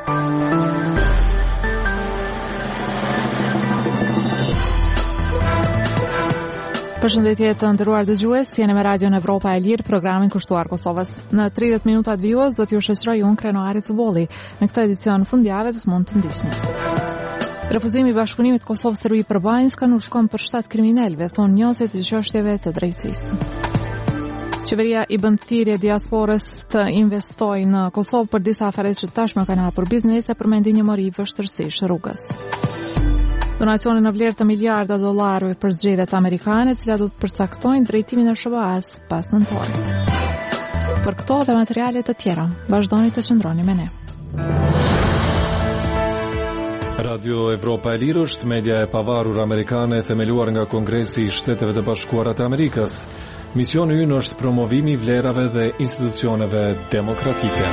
Përshëndetje të nderuar dëgjues, jeni me Radion Evropa e Lirë, programin kushtuar Kosovës. Në 30 minuta të vijos do t'ju shoqëroj unë Krenoari Cubolli. Në këtë edicion fundjavë do të mund të ndiqni. Refuzimi i bashkëpunimit të Kosovës Serbi Përbajnska nuk shkon për shtat kriminalëve, thon njësit të çështjeve të drejtësisë. Qeveria i bën thirrje diasporës të investojë në Kosovë për disa afare që tashmë kanë hapur biznese për mendinjëmëri vështirësish rrugës. Donacione në vlerë të miliarda dollarëve për zgjedhjet amerikane, të cilat do të përcaktojnë drejtimin e SBA-s pas nëntorit. Për këto dhe materiale të tjera, vazhdoni të qëndroni me ne. Radio Evropa e Lirë është media e pavarur amerikane themeluar nga Kongresi i Shteteve të Bashkuara të Amerikës. Misioni ynë është promovimi i vlerave dhe institucioneve demokratike.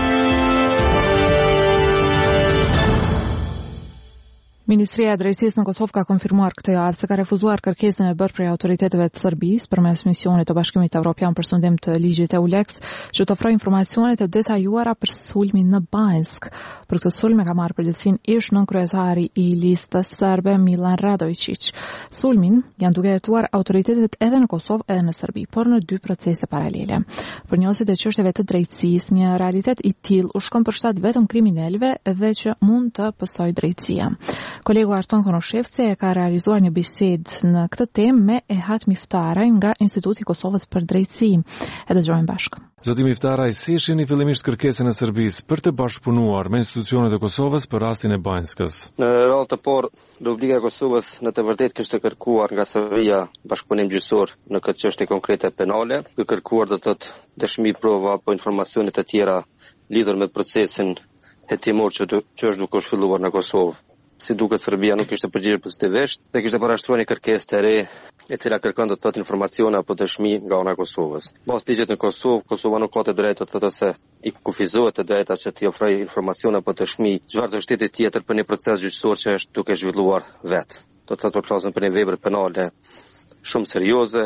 Ministria e Drejtësisë në Kosovë ka konfirmuar këtë javë se ka refuzuar kërkesën e bërë prej autoriteteve të Serbisë përmes misionit të Bashkimit Evropian për sundim të ligjit EULEX që të ofrojë informacione të detajuara për sulmin në Banjsk. Për këtë sulm e ka marrë përgjegjësinë ish nënkryetari i listës serbe Milan Radojčić. Sulmin janë duke hetuar autoritetet edhe në Kosovë edhe në Serbi, por në dy procese paralele. Për njësit e çështjeve të drejtësisë, një realitet i tillë u shkon për shtat vetëm kriminalëve dhe që mund të pëstojë drejtësia. Kolegu Arton Konoshevci e ka realizuar një bisedë në këtë temë me Ehat Miftare nga Instituti i Kosovës për Drejtësi. E dëgjojmë bashkë. Zoti Miftare, si shihni fillimisht kërkesën e Serbisë për të bashkëpunuar me institucionet e Kosovës për rastin e Banjskës? Në radhë të parë, obliga e Kosovës në të vërtetë kishte kërkuar nga Serbia bashkëpunim gjyqësor në këtë çështje konkrete penale, që kërkuar do të thotë dëshmi, prova apo informacione të tjera lidhur me procesin hetimor që është duke u zhvilluar në Kosovë. Si duket Serbia nuk ishte përgjigjur pozitivisht dhe kishte parashtruar një kërkesë të re e cila kërkon do të thotë informacione apo dëshmi nga ana e Kosovës. Pas ligjit në Kosovë, Kosova nuk ka të drejtë të thotë se i kufizohet të drejta që t'i ofrojë informacione apo dëshmi çfarëdo shteti tjetër për një proces gjyqësor që është duke zhvilluar vetë. Do të thotë për klasën për një vepër penale shumë serioze.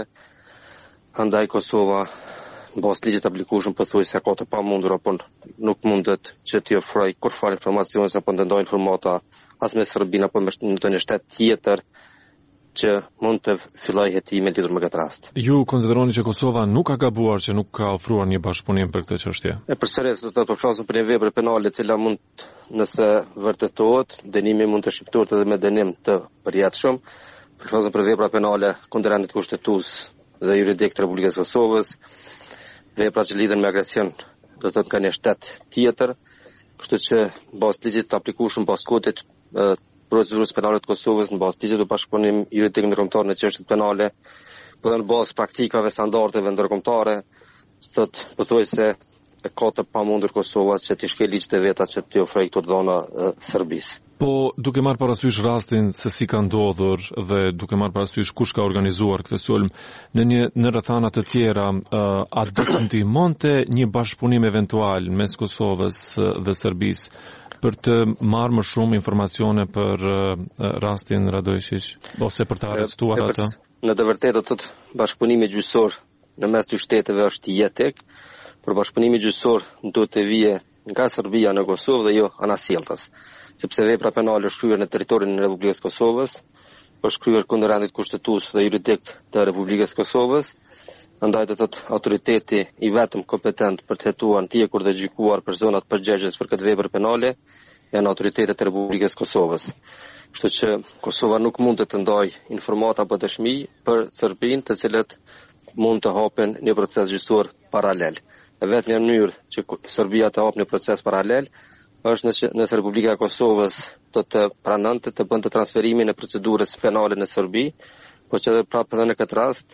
Andaj Kosova mbas ligjit të aplikueshëm pothuajse ka të pamundur apo nuk mundet që t'i ofrojë kurfar informacione apo ndonjë informata as me Serbinë apo me një shtet tjetër që mund të fillojë hetime lidhur me këtë rast. Ju konsideroni që Kosova nuk ka gabuar që nuk ka ofruar një bashkëpunim për këtë çështje? Përsëris do të thotë flasim për një vepër penale e cila mund, nëse vërtetohet, dënimi mund të shqiptohet edhe me dënim të përjetshëm. Flasim për vepra penale kundër endit kushtetues dhe juridik të Republikës së Kosovës, vepra që lidhen me agresion, do të thotë nga një shtet tjetër. Kështu që bazë ligjit të aplikueshëm pas kodit procedurës penale të Kosovës, në bazë ligjit të bashkëpunim juridik ndërkombëtar në çështjet penale, por në bazë praktikave standardeve ndërkombëtare, thotë pothuajse ka të pamundur Kosova që të shkelë ligjit e veta që t'i ofrojë këto dhëna Serbisë. Po, duke marrë parasysh rastin se si ka ndodhur dhe duke marrë parasysh kush ka organizuar këtë sulm, në rrethana të tjera, a do të ndihmonte një bashkëpunim eventual mes Kosovës dhe Serbisë për të marrë më shumë informacione për rastin Radojčić ose për të arrestuar atë? Në të vërtetë do të thotë bashkëpunimi gjyqësor në mes dy shteteve është jetek, por bashkëpunimi gjyqësor duhet të vijë nga Serbia në Kosovë dhe jo anasjelltas. Sepse vepra penale është kryer në territorin e Republikës së Kosovës, është kryer kundër endit kushtetues dhe juridik të Republikës së Kosovës, andaj do të thotë autoriteti i vetëm kompetent për të hetuar ndjekur dhe gjykuar personat përgjegjës për këtë vepër penale janë autoritetet e Republikës së Kosovës. Kështu që Kosova nuk mund të ndajë informata apo dëshmi për Serbinë, të cilët mund të hapen një proces gjyqësor paralel. Vetëm një mënyrë që Serbia të hapë një proces paralel është nëse Republika e Kosovës do të pranonte të bënte transferimin e procedurës penale në Serbi, por që edhe prapë edhe në këtë rast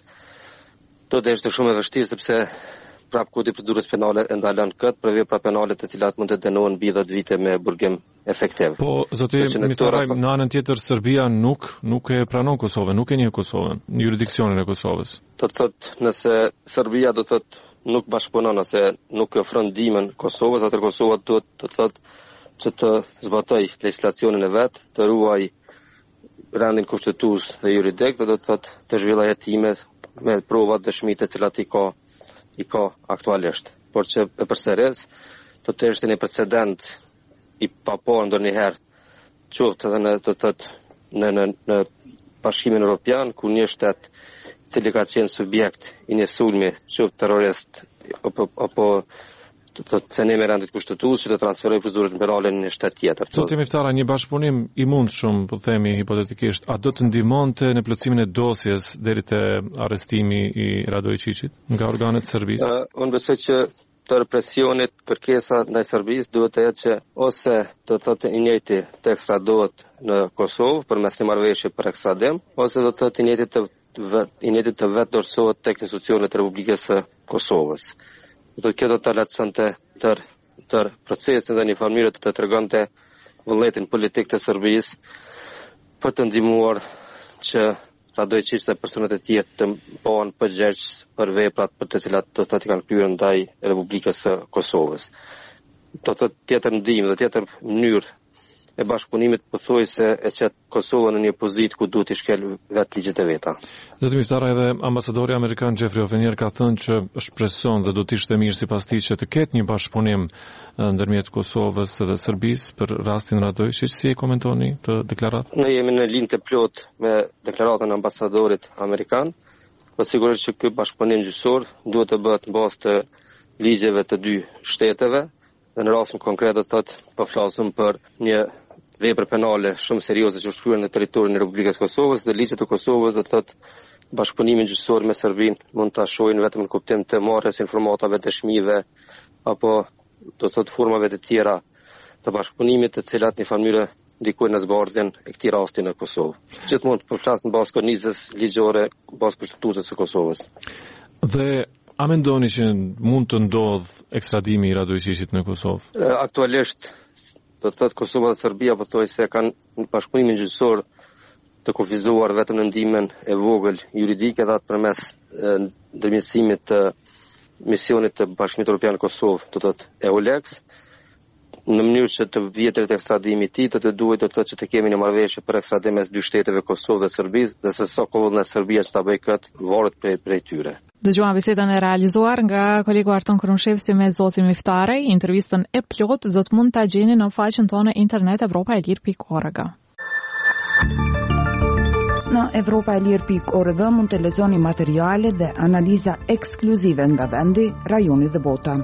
do të ishte shumë e vështirë sepse prapë kodi i procedurës penale e ndalon këtë për vepra penale të cilat mund të dënohen mbi 10 vite me burgim efektiv. Po, zoti Miftare, në anën tjetër Serbia nuk e pranon Kosovën, nuk e njeh Kosovën, në jurisdiksionin e Kosovës. Do të thotë nëse Serbia do të thotë nuk bashkëpunon ose nuk e ofron ndihmën Kosovës, atë Kosova duhet të thotë që të zbatoj legjislacionin e vet, të ruaj rendin kushtetues dhe juridik, do të thotë të zhvillojë hetime me prova dëshmi të cilat i ka aktualisht. Por që e përsëris do të ishte një precedent i papo ndonjëherë qoftë edhe në do të thotë në Bashkimin Evropian, ku një shtet i cili ka qenë subjekt i një sulmi, qoftë terrorist apo të cenime rendit kushtetues që të transferoj procedurën penale në një shtet tjetër. Zoti Miftara, një bashkëpunim i mundshëm, po themi hipotetikisht, a do të ndihmonte në plotësimin e dosjes deri te arrestimi i Radojčićit nga organet serbisë? Unë besoj që të represionit kërkesa ndaj Serbisë duhet të jetë që ose do të thotë i njëjti të ekstradohet në Kosovë përmes një marrëveshje për ekstradim, ose do të thotë i njëjti të vetë dorësohet tek institucionet e Republikës së Kosovës. Kjo do të lehtësonte tër procesin dhe një farë të tregonte vullnetin politik të Serbisë për të ndihmuar që Radojčić dhe personat e tjerë të bëhen përgjegjës për veprat për të cilat do të thotë kanë kryer ndaj Republikës së Kosovës. Do të thotë tjetër ndihmë dhe tjetër mënyrë e bashkëpunimit pothuajse e çet Kosovën në një pozitë ku duhet të shkel vetë ligjet e veta. Zoti Miftara, edhe ambasadori amerikan Jeffrey Ofenier ka thënë që shpreson dhe do të ishte mirë sipas tij që të ketë një bashkëpunim ndërmjet Kosovës dhe Serbisë për rastin Radojčić. Si e komentoni të deklaratën? Ne jemi në linjë të plot me deklaratën e ambasadorit amerikan, por sigurisht që ky bashkëpunim gjyqësor duhet të bëhet në bazë të ligjeve të dy shteteve. Dhe në rastin konkret do të thotë po flasim për një vepër penale shumë serioze që shkruar në territorin e Republikës së Kosovës dhe ligjet e Kosovës do të thotë bashkëpunimin gjyqësor me Serbinë mund ta shohin vetëm në kuptim të marrjes informative, dëshmive apo do të thotë formave të tjera të bashkëpunimit të cilat në farë ndikojnë në zbardhjen e këtij rasti në Kosovë. Gjithmonë po flas në bazë kornizës ligjore, bazë kushtetutës së Kosovës. Dhe a mendoni që mund të ndodh ekstradimi i Radojčićit në Kosovë? Aktualisht do të thotë Kosova dhe Serbia pothuajse kanë në bashkëpunimin gjyqësor të kufizuar vetëm në ndihmën e vogël juridike dhe përmes ndërmjetësimit të misionit të Bashkimit Evropian në Kosovë, do të thotë EULEX, në mënyrë që të vijë drejt ekstradimit të tij, duhet të thotë që të kemi një marrëveshje për ekstradim mes dy shteteve, Kosovë dhe Serbisë, dhe se sa kohë në Serbia që ta bëjë këtë, varet prej tyre. Dëgjuam bisedën e realizuar nga kolegu Arton Krumshevci me zotin Miftare. Intervistën e plot do të mund ta gjeni në faqen tonë internet evropaelir.org. Në evropaelir.org mund të lexoni materiale dhe analiza ekskluzive nga vendi, rajoni dhe bota.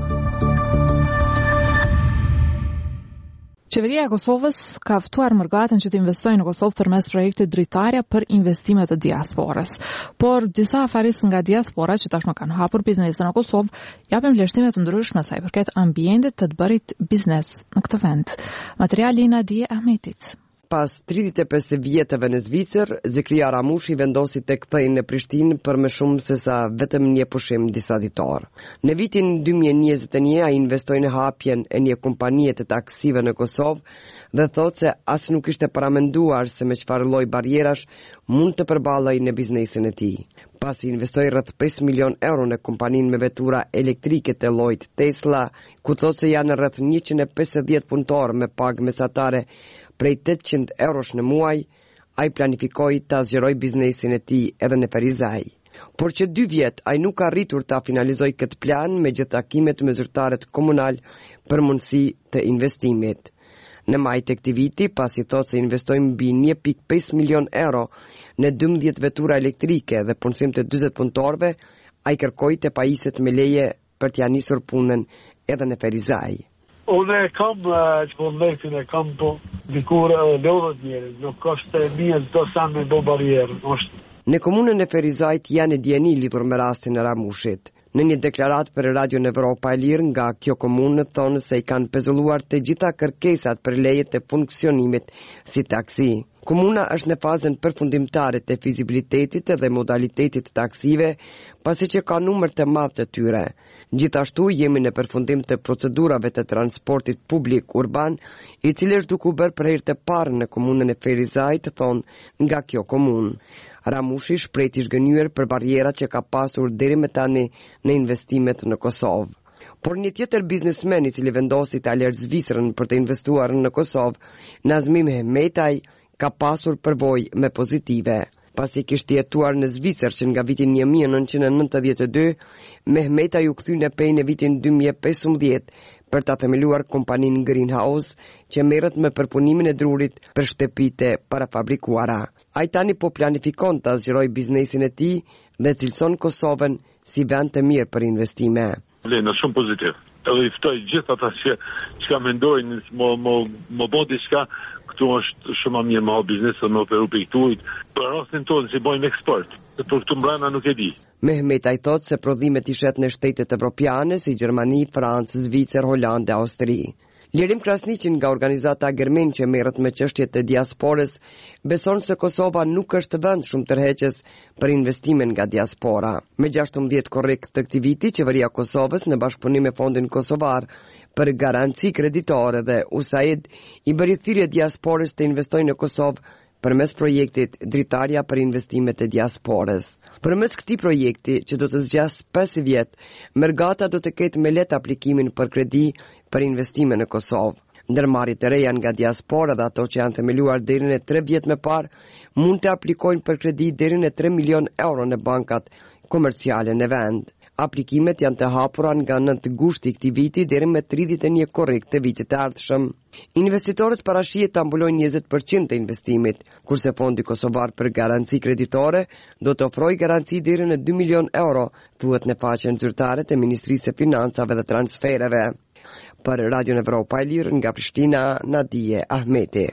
Qeveria e Kosovës ka ftuar mërgatën që të investojë në Kosovë përmes projektit Dritarja për investime të diasporës. Por disa afaristë nga diaspora që tashmë kanë hapur biznese në Kosovë japin vlerësime të ndryshme sa i përket ambientit të bërit biznes në këtë vend. Materiali i Nadije Ahmetit. Pas 35 vjetëve në Zvicër, Zikria Ramushi vendosi të kthejë në Prishtinë për më shumë se sa vetëm një pushim disa ditar. Në vitin 2021 ai investoi në hapjen e një kompanie të taksive në Kosovë dhe thotë se as nuk ishte paramenduar se me çfarë lloj barrierash mund të përballej në biznesin e tij. Pasi investoi rreth 5 milion euro në kompaninë me vetura elektrike të llojit Tesla, ku thotë se janë rreth 150 punëtorë me pagë mesatare prej 800 eurosh në muaj, ai planifikoi ta zgjeroj biznesin e tij edhe në Ferizaj. Por që 2 vjet ai nuk ka arritur ta finalizoj këtë plan me gjithë takimet me zyrtarët komunal për mundësi të investimit. Në maj të këtij viti, pasi thotë se investoi mbi 1.5 milion euro në 12 vetura elektrike dhe punësim të 40 punëtorëve, ai kërkoi te pajiset me leje për t'ia nisur punën edhe në Ferizaj. Unë e kam që vullnetin e kam po dikur lodhët njerë, nuk është mirë do sa me do barierë. Në komunën e Ferizajt janë djeni lidhur me rastin e Ramushit. Në një deklarat për Radio Evropa e Lirë nga kjo komunë thonë se i kanë pezulluar të gjitha kërkesat për leje të funksionimit si taksi. Komuna është në fazën përfundimtare të fizibilitetit dhe modalitetit të taksive, pasi që ka numër të madh të tyre. Gjithashtu jemi në përfundim të procedurave të transportit publik urban, i cili është duke u bërë për herë të parë në komunën e Ferizajt, thonë nga kjo komunë. Ramushi shpreh i zgënjur për barrierat që ka pasur deri më tani në investimet në Kosovë. Por një tjetër biznesmen i cili vendosi të alerë Zvicrën për të investuar në Kosovë, Nazmi Mehmetaj, ka pasur përvojë me pozitive. Pasi kishte jetuar në Zvicër që nga vitin 1992, Mehmetaj u kthye në pej në vitin 2015 për ta themeluar kompaninë Greenhouse që merret me përpunimin e drurit për shtëpitë parafabrikuara. Ai tani po planifikon të zgjerojë biznesin e tij dhe cilëson Kosovën si vend të mirë për investime. Lena, shumë pozitiv. Edhe i ftoj gjithë ata që ka mendojnë më bo diçka, këtu është shumë mirë më ha biznes dhe më operu për këtu. Për rastin tonë si bojmë eksport, për këtu mbrana nuk e di. Mehmet ai thot se prodhimet i shet në shtetet evropiane si Gjermani, Francë, Zvicër, Holandë dhe Austri. Lirim Krasniqin nga organizata Germen që merret me çështjet e diasporës beson se Kosova nuk është vend shumë tërheqës për investimen nga diaspora. Me 16 korrik të këtij viti, qeveria e Kosovës në bashkëpunim me Fondin Kosovar për Garanci Kreditore dhe USAID i bëri thirrje diasporës të investojnë në Kosovë përmes projektit Dritarja për investimet e diasporës. Përmes këtij projekti, që do të zgjas 5 vjet, Mergata do të ketë me lehtë aplikimin për kredi për investime në Kosovë. Ndërmarrjet e reja nga diaspora dhe ato që janë themeluar deri në 3 vjet më parë mund të aplikojnë për kredi deri në 3 milion euro në bankat komerciale në vend. Aplikimet janë të hapura nga 9 gushti këtij viti deri me 31 korrik të vitit të ardhshëm. Investitorët parashihet ta mbulojnë 20% të investimit, kurse Fondi Kosovar për Garanci Kreditore do të ofrojë garanci deri në 2 milion euro, thuhet në faqen zyrtare të Ministrisë së Financave dhe Transfereve. Për Radio Evropa e Lirë nga Prishtina, Nadije Ahmeti.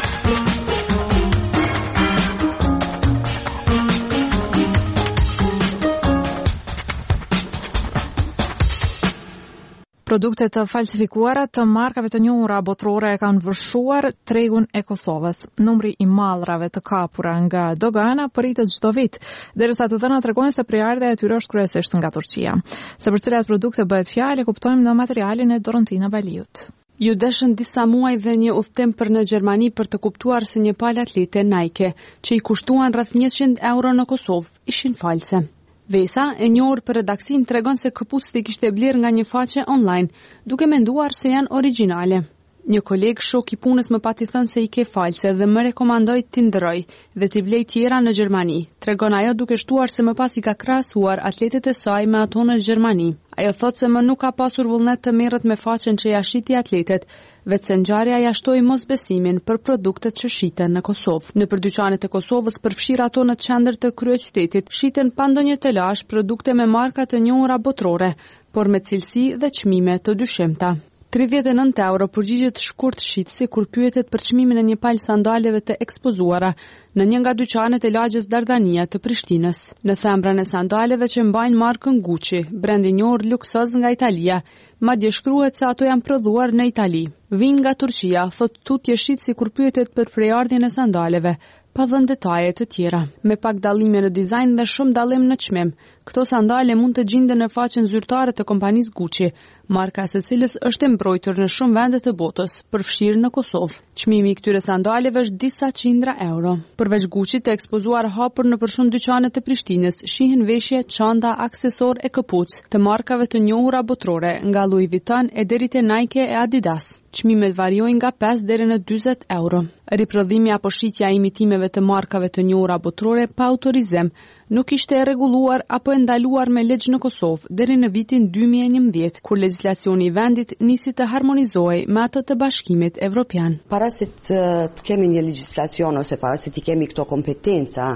Produkte të falsifikuara të markave të njohura botërore kanë vëshuar tregun e Kosovës. Numri i mallrave të kapura nga dogana rritet çdo vit, derisa të dhënat tregojnë se prerja e tyre është kryesisht nga Turqia. Se për cilat produkte bëhet fjalë, kuptojmë në materialin e Dorontina Baliut. Ju deshën disa muaj dhe një udhtim për në Gjermani për të kuptuar se një palë atlete Nike, që i kushtuan rreth 100 euro në Kosovë, ishin false. Vesa, e njohur për redaksin, tregon se këpucët i kishte bler nga një faqe online, duke menduar se janë origjinale. Një koleg shok i punës më pati thënë se i ke false dhe më rekomandoi t'i ndërroj dhe t'i blej tjera në Gjermani. Tregon ajo duke shtuar se më pas i ka krahasuar atletet e saj me ato në Gjermani. Ajo thot se më nuk ka pasur vullnet të merret me faqen që ja shiti atletet, vetë se ngjarja ja shtoi mosbesimin për produktet që shiten në Kosovë. Në dyqanet e Kosovës, përfshir ato në qendër të kryeqytetit, shiten pa ndonjë telash produkte me marka të njohura botërore, por me cilësi dhe çmime të dyshimta. 39 euro përgjigjet shkurt shitësi kur pyetet për çmimin e një palë sandaleve të ekspozuara në një nga dyqanet e lagjes Dardania të Prishtinës. Në thembrën e sandaleve që mbajnë markën Gucci, brendi i njohur luksoz nga Italia, madje shkruhet se ato janë prodhuar në Itali. Vijnë nga Turqia, thot tutje shitësi kur pyetet për prerjen e sandaleve, pa dhënë detaje të tjera. Me pak dallime në dizajn dhe shumë dallim në çmim, këto sandale mund të gjenden në faqen zyrtare të kompanisë Gucci, marka së cilës është e mbrojtur në shumë vende të botës, përfshirë në Kosovë. Çmimi i këtyre sandaleve është disa qindra euro. Përveç Gucci të ekspozuar hapur në shumë dyqane të Prishtinës, shihen veshje, çanta, aksesor e këpucë të markave të njohura botërore, nga Louis Vuitton e deri te Nike e Adidas. Çmimet variojnë nga 5 deri në 40 euro. Riprodhimi apo shitja e imitimeve të markave të njohura botërore pa autorizim nuk ishte e rregulluar apo e ndaluar me ligj në Kosovë deri në vitin 2011, kur legjislacioni i vendit nisi të harmonizohej me atë të Bashkimit Evropian. Para se të kemi një legjislacion ose para se të kemi këto kompetenca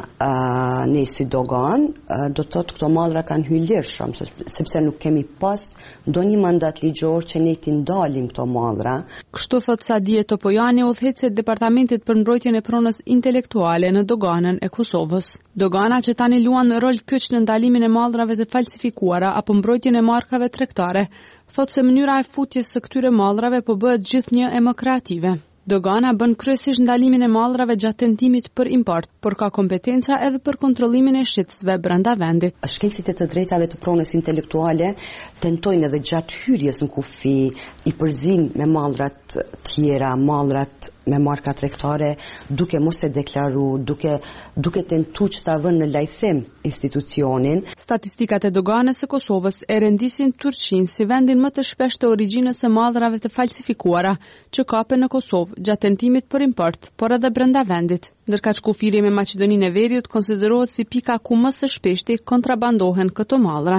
ne si dogan, do të thotë këto mallra kanë hyrë lirshëm, sepse nuk kemi pas ndonjë mandat ligjor që ne t'i ndalim këto mallra. Kështu thot Sadie Topojani, udhëheqëse e Departamentit për mbrojtjen e pronës intelektuale në doganën e Kosovës. Dogana që tani luan rol kyç në ndalimin e mallrave të falsifikuara apo mbrojtjen e markave tregtare, thot se mënyra e futjes së këtyre mallrave po bëhet gjithnjë e më kreative. Dogana bën kryesisht ndalimin e mallrave gjatë tentimit për import, por ka kompetenca edhe për kontrollimin e shitësve brenda vendit. Shkencët e të drejtave të pronës intelektuale tentojnë edhe gjatë hyrjes në kufi i përzin me mallrat tjera, mallrat me marka tregtare, duke mos e deklaru, duke tentu që ta vënë në lajthim institucionin. Statistikat e doganës së Kosovës e rendisin Turqinë si vendin më të shpeshtë të origjinës së mallrave të falsifikuara që kapen në Kosovë gjatë tentimit për import, por edhe brenda vendit. Ndërkaq kufiri me Maqedoninë e Veriut konsiderohet si pika ku më së shpeshti kontrabandohen këto mallra.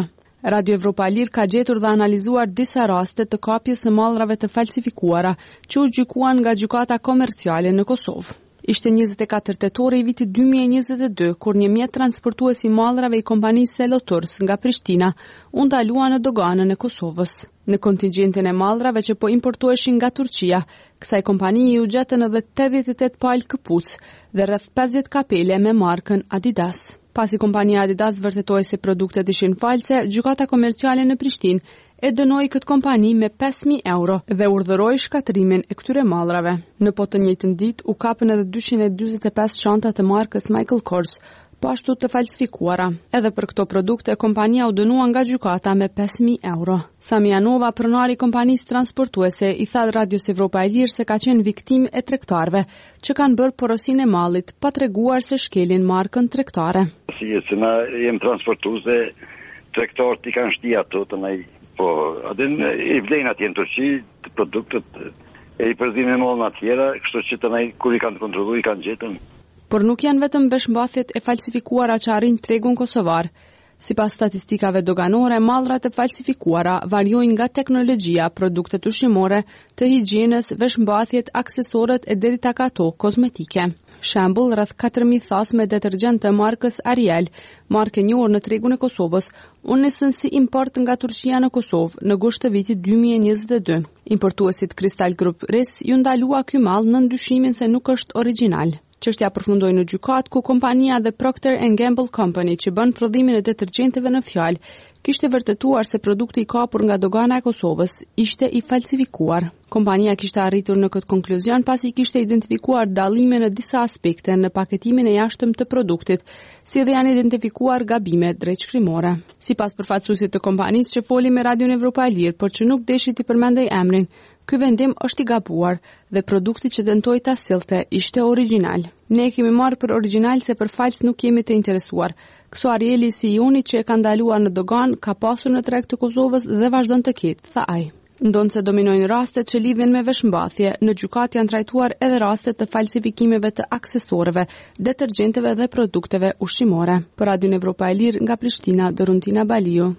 Radio Evropa e Lirë ka gjetur dhe analizuar disa raste të kapjes së mallrave të falsifikuara që u gjykuan nga gjykata komerciale në Kosovë. Ishte 24 tetori i vitit 2022 kur një mjet transportues i mallrave i kompanisë Seloturs nga Prishtina u ndalua në doganën e Kosovës. Në kontingjentin e mallrave që po importueshin nga Turqia, kësaj kompaniji u gjetën edhe 88 palë këpucë dhe rreth 50 kapele me markën Adidas. Pasi kompania Adidas vërtetoi se produktet ishin false, gjykata komerciale në Prishtinë e dënoi këtë kompani me 5.000 euro dhe urdhëroi shkatrimin e këtyre mallrave. Në po të njëjtën ditë u kapën edhe 245 çanta të markës Michael Kors, po ashtu të falsifikuara. Edhe për këto produkte kompania u dënua nga gjykata me 5.000 euro. Sami Janova, pronari i kompanisë transportuese, i tha Radios Evropa e Lirë se ka qenë viktimë e tregtarëve që kanë bërë porosinë e mallit pa treguar se shkelin markën tregtare. Si që na jem transportuese, tregtarët i kanë shti ato të nai, po adin i vlen atje në Turqi të produktet e i përzimin e mollën atjera, kështu që të nai kur i kanë kontrolluar i kanë gjetën. Por nuk janë vetëm veshmbathjet e falsifikuara që arrin tregun kosovar. Sipas statistikave doganore, mallrat e falsifikuara variojnë nga teknologjia, produktet ushqimore, të higjienës, veshmbathjet, aksesorët e deri tek ato kozmetike. Shembull, rreth 4.000 thas me detergjent të markës Ariel, markë e njohur në tregun e Kosovës, u nisën si import nga Turqia në Kosovë në gusht të vitit 2022. Importuesit Crystal Group RIS ju ndalua ky mall në ndyshimin se nuk është origjinal. Çështja përfundoi në gjykatë ku kompania The Procter & Gamble Company që bën prodhimin e detergjenteve në fjalë kishte vërtetuar se produkti i kapur nga dogana e Kosovës ishte i falsifikuar. Kompania kishte arritur në këtë konkluzion pasi kishte identifikuar dallime në disa aspekte në paketimin e jashtëm të produktit, si dhe janë identifikuar gabime drejtshkrimore. Sipas përfaqësuesit të kompanisë që foli me Radion Evropa e Lirë, por që nuk deshi t'i përmendej emrin, ky vendim është i gabuar dhe produkti që dëntoi ta sillte ishte origjinal. Ne kemi marrë për origjinal se për fals nuk jemi të interesuar. Kso Arieli si i unit që e ka ndaluar në dogan ka pasur në treg të Kosovës dhe vazhdon të ketë, tha ai. Ndonë se dominojnë rastet që lidhen me veshmbathje, në gjykat janë trajtuar edhe rastet të falsifikimeve të aksesorëve, detergjenteve dhe produkteve ushqimore. Për Radion Evropa e Lirë nga Prishtina, Doruntina Baliu.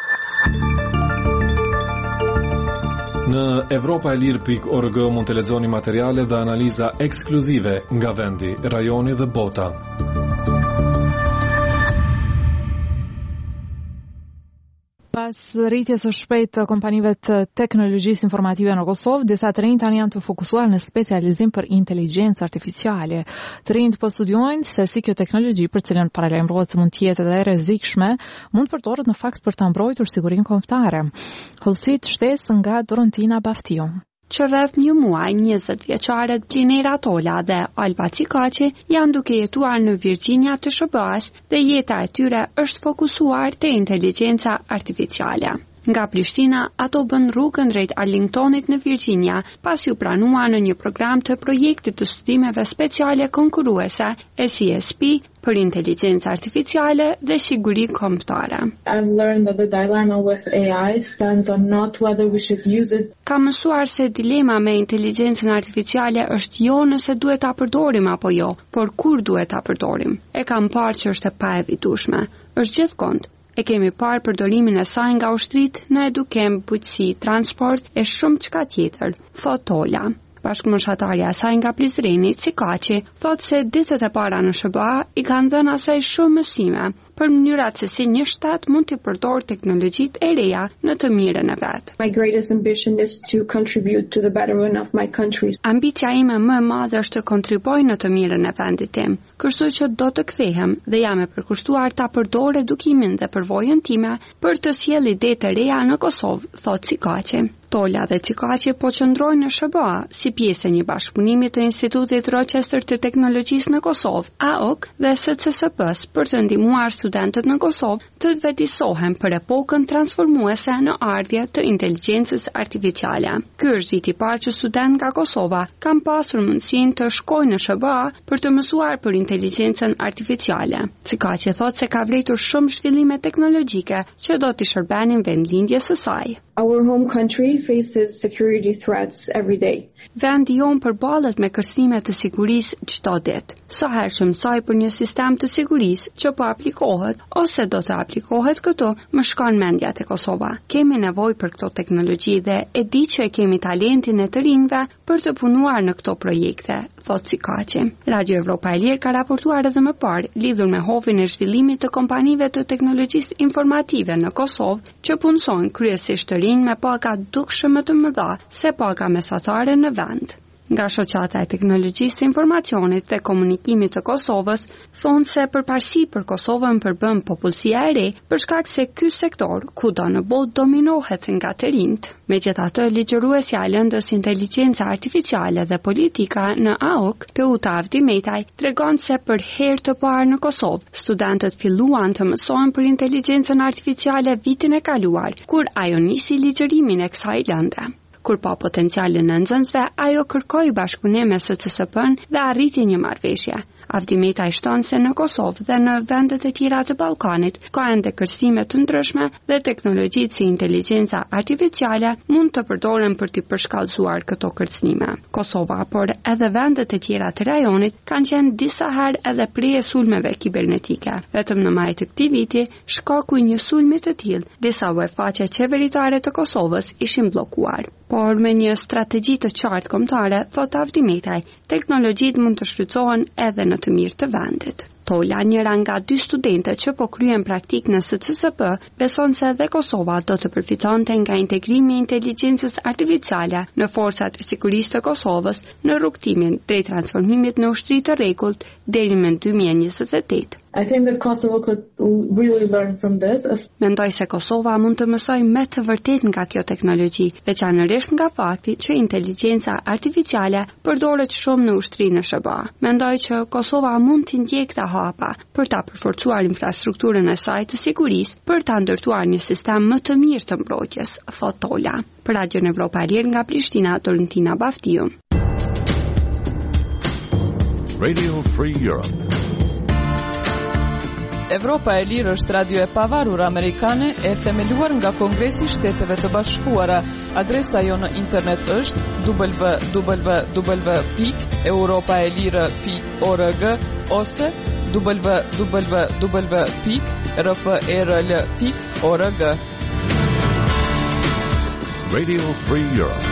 Në europaelir.org mund të lexoni materiale dhe analiza ekskluzive nga vendi, rajoni dhe bota. Pas rritjes së shpejtë të kompanive të teknologjisë informative në Kosovë, disa të rinj tani janë të fokusuar në specializim për inteligjencë artificiale. Të rinjt po studiojnë se si kjo teknologji, për cilën paralajmërohet se mund të jetë edhe e rrezikshme, mund përdoret në fakt për ta mbrojtur sigurinë kombëtare. Hollësit shtesë nga Dorontina Baftiu. Që rreth një muaj 20 vjeçaret Plinera Tola dhe Alba Cikaçi janë duke jetuar në Virginia të SBA-s dhe jeta e tyre është fokusuar te inteligjenca artificiale. Nga Prishtina, ato bën rrugën drejt Arlingtonit në Virginia, pas u pranua në një program të projektit të studimeve speciale konkurruese SESP për inteligjencë artificiale dhe siguri kombëtare. I've learned that the dilemma with AI stands on not whether we should use it. Ka mësuar se dilema me inteligjencën artificiale është jo nëse duhet ta përdorim apo jo, por kur duhet ta përdorim. E kam parë që është e paevitueshme. Është gjithkund. E kemi parë përdorimin e saj nga ushtrit në edukim, bujqësi, transport e shumë çka tjetër, thot Tola. Bashkëmoshatarja e saj nga Prizreni, Cikaçi, thot se ditët e para në SBA i kanë dhënë asaj shumë mësime për mënyrat se si një shtat mund të përdorë teknologjitë e reja në të mirën e vet. My greatest ambition is to contribute to the betterment of my country. Ambicia ime më e madhe është të kontribuoj në të mirën e vendit tim, kështu që do të kthehem dhe jam e përkushtuar ta përdor edukimin dhe përvojën time për të sjellë ide të reja në Kosovë, thot Cikaçi. Tola dhe Cikaçi po qëndrojnë në SBA si pjesë e një bashkëpunimi të Institutit Rochester të Teknologjisë në Kosovë, AOK dhe SCSP-s për të ndihmuar studentët në Kosovë të vedisohen për epokën transformuese në ardhje të inteligjencës artificiale. Ky është viti i parë që student nga Kosova kanë pasur mundësinë të shkojnë në SBA për të mësuar për inteligjencën artificiale. Cikaçi thotë se ka vlerësuar shumë zhvillime teknologjike që do t'i shërbenin vendlindjes së saj. Our home country faces security threats every day. Vendi jon përballet me kërcime të sigurisë çdo ditë. Sa herë mësoj për një sistem të sigurisë që po aplikohet ose do të aplikohet këtu, më shkon mendja te Kosova. Kemi nevojë për këto teknologji dhe e di që kemi talentin e të rinjve për të punuar në këto projekte, thot Sikaçi. Radio Evropa e Lirë ka raportuar edhe më parë lidhur me hovin e zhvillimit të kompanive të teknologjisë informative në Kosovë që punësojnë kryesisht të rinj me paga dukshme të mëdha se paga mesatare në vend. Nga shoqata e teknologjisë së informacionit dhe komunikimit të Kosovës thonë se përparësi për Kosovën përbën popullsia e re për shkak se ky sektor kudo në botë dominohet nga të rinjt. Megjithatë, ligjëruesja e lëndës inteligjenca artificiale dhe politika në AOK, Teuta Avdimetaj, tregon se për herë të parë në Kosovë, studentët filluan të mësojnë për inteligjencën artificiale vitin e kaluar, kur ajo nisi ligjërimin e kësaj lënde. Kur pa potencialin në nxënësve, ajo kërkoi bashkëpunim me SCSP-n dhe arriti një marrëveshje. Avdimetaj shton se në Kosovë dhe në vendet e tjera të Ballkanit ka ende kërcime të ndryshme dhe teknologjitë si inteligjenca artificiale mund të përdoren për të përshkallëzuar këto kërcime. Kosova, por edhe vendet e tjera të rajonit kanë qenë disa herë edhe prije sulmeve kibernetike. Vetëm në maj të këtij viti, shkaku i një sulmi të tillë, disa webfaqe qeveritare të Kosovës ishin bllokuar. Por me një strategji të qartë kombëtare, thot Avdimetaj, teknologjitë mund të shfrytëzohen edhe në të mirë të vendit. Tola, njëra nga 2 studente që po kryen praktik në SCSP, beson se edhe Kosova do të përfitonte nga integrimi i inteligjencës artificiale në forcat e sigurisë të Kosovës në rrugtimin drejt transformimit në ushtri të rregullt deri në 2028. I think that Kosovo could really learn from this. Mendoj se Kosova mund të mësoj me të vërtetë nga kjo teknologji, veçanërisht nga fakti që inteligjenca artificiale përdoret shumë në ushtri në SBA. Mendoj që Kosova mund të ndjekë këta hapa për ta përforcuar infrastrukturën e saj të sigurisë, për ta ndërtuar një sistem më të mirë të mbrojtjes, thot Tola. Për Radio Evropa e Lirë nga Prishtina, Torentina Baftiu. Radio Free Europe. Evropa e Lirë është radio e pavarur amerikane e themeluar nga Kongresi i Shteteve të Bashkuara. Adresa jo në internet është www.europaelire.org ose www.rfrl.org. Radio Free Europe.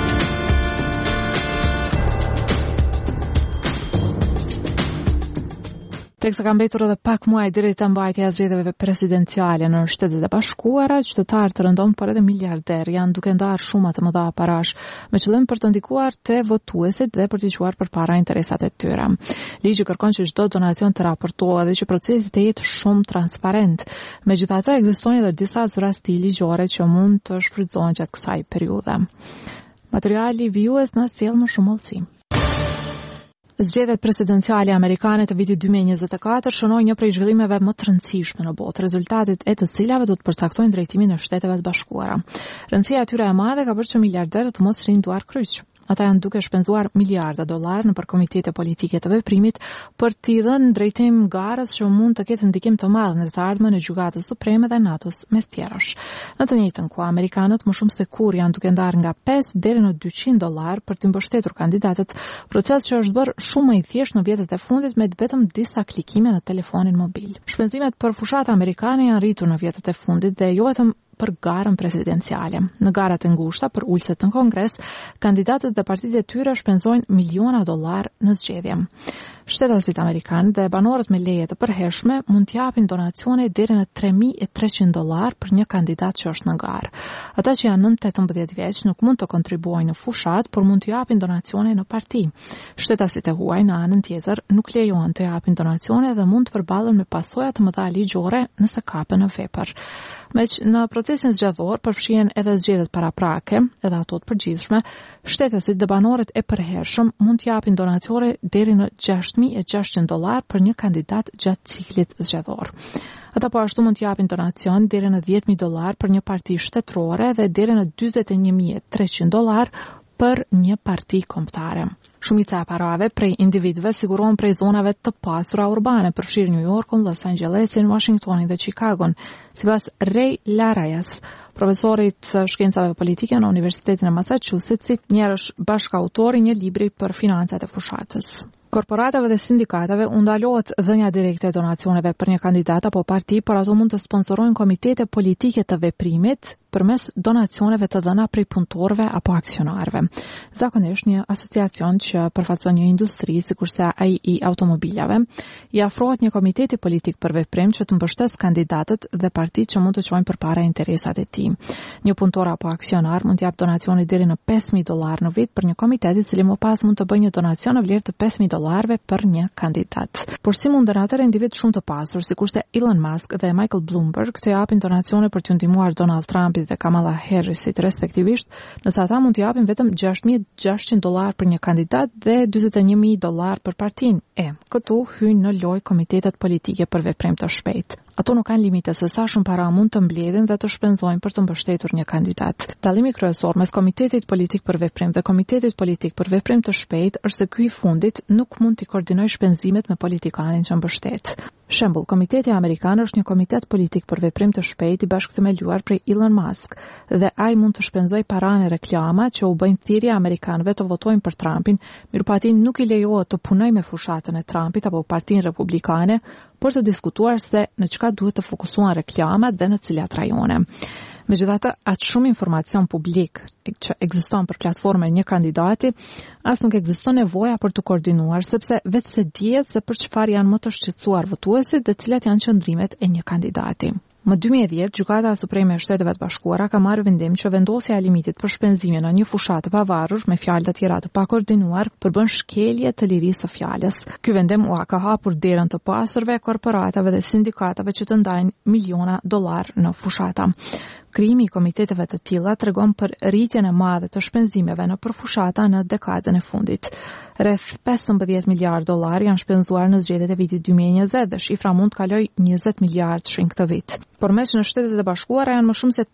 Teksa ka mbetur edhe pak muaj deri te mbajtja e zgjedhjeve presidenciale në Shtetet e Bashkuara, qytetarë të rëndom por edhe miliarder janë duke ndarë shuma të mëdha parash me qëllim për të ndikuar te votuesit dhe për t'i quar përpara interesat e tyre. Ligji kërkon që çdo donacion të raportohet dhe që procesi të jetë shumë transparent. Megjithatë, ekzistojnë edhe disa zvrasti ligjore që mund të shfrytëzohen gjatë kësaj periudhe. Materiali vijues na sjell më shumë hollësi. Zgjedhjet presidenciale amerikane të vitit 2024 shënojnë një prej zhvillimeve më të rëndësishme në botë, rezultatet e të cilave do të përcaktojnë drejtimin e Shteteve të Bashkuara. Rëndësia e tyre e madhe ka bërë që miliarderët të mos rinë duar kryq. Ata janë duke shpenzuar miliarda dollar në për komitete politike të veprimit për t'i dhënë drejtim garës që mund të ketë ndikim të madh në të ardhmen e Gjykatës Supreme dhe NATO-s mes tjerash. Në të njëjtën kohë, amerikanët më shumë se kur janë duke ndarë nga 5 deri në 200 dollar për të mbështetur kandidatët, proces që është bërë shumë më i thjeshtë në vjetët e fundit me vetëm disa klikime në telefonin mobil. Shpenzimet për fushat amerikane janë rritur në vjetët e fundit dhe jo vetëm për garën presidenciale. Në garat e ngushta për ulset në Kongres, kandidatët dhe partitë e tyre shpenzojnë miliona dollar në zgjedhje. Shtetasit amerikanë dhe banorët me leje të përhershme mund t'japin donacione deri në 3.300 dollar për një kandidat që është në garë. Ata që janë nën 18 vjeç nuk mund të kontribuojnë në fushat, por mund t'japin donacione në parti. Shtetasit e huaj në anën tjetër nuk lejohen të japin donacione dhe mund të përballen me pasoja të mëdha ligjore nëse kapen në vepër. Meq në procesin zgjedhor përfshihen edhe zgjedhjet paraprake, edhe ato të përgjithshme, shtetasit dhe banorët e përhershëm mund t'japin donacione deri në 6.600 dollar për një kandidat gjatë ciklit zgjedhor. Ata po ashtu mund t'japin donacion deri në 10.000 dollar për një parti shtetërore dhe deri në 41.300 dollar për një parti kombëtare. Shumica e parave prej individëve sigurohen prej zonave të pasura urbane, përfshirë New Yorkun, Los Angelesin, Washingtonin dhe Chicagon, sipas Ray Larajas, profesorit shkencave politike në Universitetin e Massachusettsit, njerësh bashkautori një libri për financat e fushatës. Korporatave dhe sindikatave u ndalohet dhënia direkte e donacioneve për një kandidat apo parti, por ato mund të sponsorojnë komitete politike të veprimit përmes donacioneve të dhëna prej punëtorëve apo aksionarëve. Zakonisht një asociacion që përfaqëson një industri, sikurse ai i automobilave, i afrohet një komiteti politik për veprim që të mbështes kandidatët dhe partitë që mund të çojnë përpara interesat e tij. Një punëtor apo aksionar mund të jap donacione deri në $5,000 në vit për një komitet i cili më pas mund të bëjë një donacion në vlerë të $5,000 për një kandidat. Por si mundën atëherë individ shumë të pasur, sikurse Elon Musk dhe Michael Bloomberg, të japin donacione për të ndihmuar Donald Trumpit dhe Kamala Harrisit respektivisht, nëse ata mund të japin vetëm $6,600 për një kandidat dhe $41,000 për partinë. Këtu hyn në lojë komitetet politike për veprim të shpejtë. Ato nuk kanë limite se sa shumë para mund të mbledhin dhe të shpenzojnë për të mbështetur një kandidat. Dallimi kryesor mes Komitetit Politik për Veprim dhe Komitetit Politik për Veprim të Shpejtë është se ky i fundit nuk mund të koordinojë shpenzimet me politikanin që mbështet. Shembull, Komiteti Amerikan është një komitet politik për veprim të shpejtë i bashkëthemeluar prej Elon Musk dhe ai mund të shpenzojë para në reklama që u bëjnë thirrje amerikanëve të votojnë për Trumpin, mirëpati nuk i lejohet të punojë me fushatën e Trumpit apo Partinë Republikane, por të diskutuar se në çka duhet të fokusohen reklamat dhe në cilat rajone. Megjithatë, aq shumë informacion publik që ekziston për platformën e një kandidati, as nuk ekziston nevoja për të koordinuar, sepse vetë se dihet se për çfarë janë më të shqetësuar votuesit dhe cilat janë qëndrimet e një kandidati. Më 2010, Gjykata Supreme e Shteteve të Bashkuara ka marrë vendim që vendosja e limitit për shpenzimin në një fushatë pavarur me fjalë të tjera të pakoordinuar përbën shkelje të lirisë së fjalës. Ky vendim u ka hapur derën të pasurve, korporatave dhe sindikatave që të ndajnë miliona dollar në fushata. Krijimi i komiteteve të tilla tregon për rritjen e madhe të shpenzimeve në përfushata në dekadën e fundit. Rreth $15 miliardë janë shpenzuar në zgjedhjet e vitit 2020 dhe shifra mund të kalojë $20 miliardë shtrin këtë vit. Por me që në Shtetet e Bashkuara janë më shumë se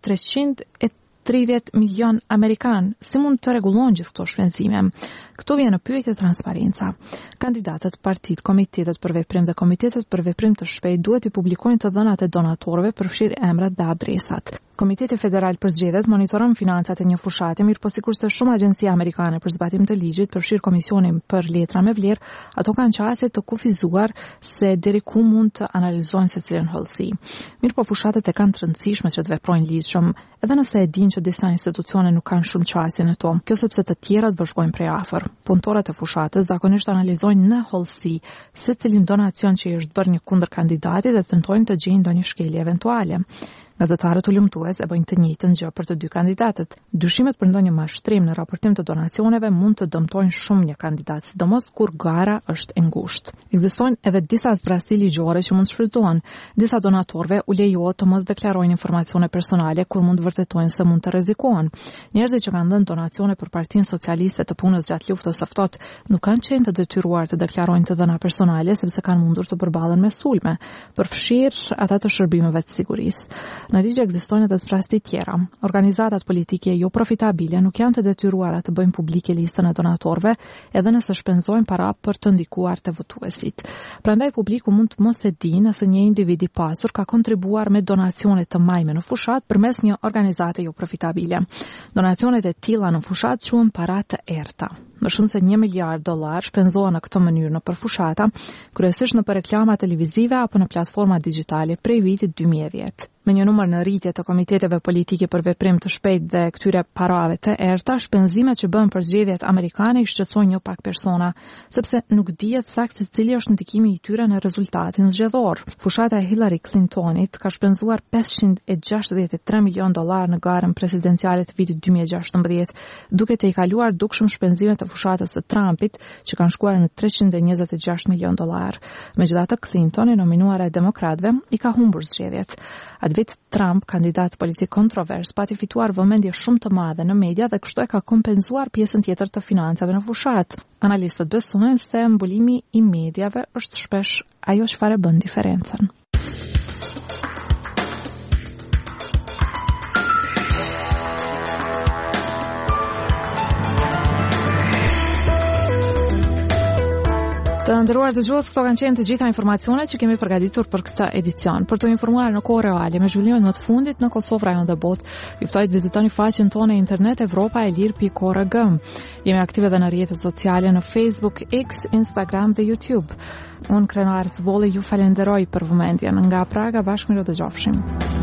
330 milion amerikan, si mund të rregullojnë gjithë këto shpenzime? Këtu vjen në pyetje transparenca. Kandidatët, partitë, komitetet për veprim dhe komitetet për veprim të shpejtë duhet të publikojnë të dhënat e donatorëve, përfshirë emrat dhe adresat. Komiteti Federal për Zgjedhjet monitoron financat e një fushate, mirë po sikurse shumë agjencie amerikane për zbatim të ligjit, përfshirë Komisionin për letra me vlerë, ato kanë qasje të kufizuar se deri ku mund të analizojnë secilin hollësi. Mirë po fushatet e kanë të rëndësishme që të veprojnë ligjshëm, edhe nëse e dinë që disa institucione nuk kanë shumë qasje në to, kjo sepse të tjerat vëzhgojnë prej afër. Punëtorët e fushatës zakonisht analizojnë në hollësi secilin donacion që i është bërë një kundër kandidati dhe tentojnë të gjejnë ndonjë shkelje eventuale. Gazetarët ulëmtues e bëjnë të njëjtën gjë për të dy kandidatët. Dyshimet për ndonjë mashtrim në raportim të donacioneve mund të dëmtojnë shumë një kandidat, sidomos kur gara është e ngushtë. Ekzistojnë edhe disa zbrasti ligjore që mund shfrytëzohen. Disa donatorëve u lejohet të mos deklarojnë informacione personale kur mund vërtetojnë se mund të rrezikohen. Njerëzit që kanë dhënë donacione për Partinë Socialiste të punës gjatë luftës së ftohtë nuk kanë qenë të detyruar të deklarojnë të dhëna personale sepse kanë mundur të përballen me sulme, përfshirë ata të shërbimeve të sigurisë. Në ligj ekzistojnë edhe zbrasti tjera. Organizatat politike jo profitabile nuk janë të detyruara të bëjnë publike listën e donatorëve, edhe nëse shpenzojnë para për të ndikuar te votuesit. Prandaj publiku mund të mos e dinë nëse një individ i pasur ka kontribuar me donacione të majme në fushat përmes një organizate jo profitabile. Donacionet e tilla në fushat quhen para të errta. Më shumë se $1 miliard shpenzohen në këtë mënyrë në përfushata, kryesisht në reklama televizive apo në platforma digjitale prej vitit 2010. Me një numër në rritje të komiteteve politike për veprim të shpejtë dhe këtyre parave të errta, shpenzimet që bëhen për zgjedhjet amerikane i shqetësojnë jo pak persona, sepse nuk dihet saktë se cili është ndikimi i tyre në rezultatin zgjedhor. Fushata e Hillary Clintonit ka shpenzuar $563 milion në garën presidenciale të vitit 2016, duke të i kaluar dukshëm shpenzimet e fushatës së Trumpit, që kanë shkuar në $326 milion. Megjithatë, Clinton, e nominuara e demokratëve, i ka humbur zgjedhjet. Atë vit Trump, kandidat politik kontrovers, pati fituar vëmendje shumë të madhe në media dhe kështu e ka kompenzuar pjesën tjetër të financave në fushat. Analistët besojnë se mbulimi i mediave është shpesh ajo çfarë bën diferencën. Të nderuar dëgjues, këto kanë qenë të gjitha informacionet që kemi përgatitur për këtë edicion. Për të informuar në kohë reale me zhvillimet më të fundit në Kosovë, rajon dhe botë, ju ftoj të vizitoni faqen tonë internet evropaelir.org. Jemi aktive edhe në rrjetet sociale në Facebook, X, Instagram dhe YouTube. Unë Krenar Cbolli ju falenderoj për vëmendjen. Nga Praga, bashkë mirë dëgjofshim.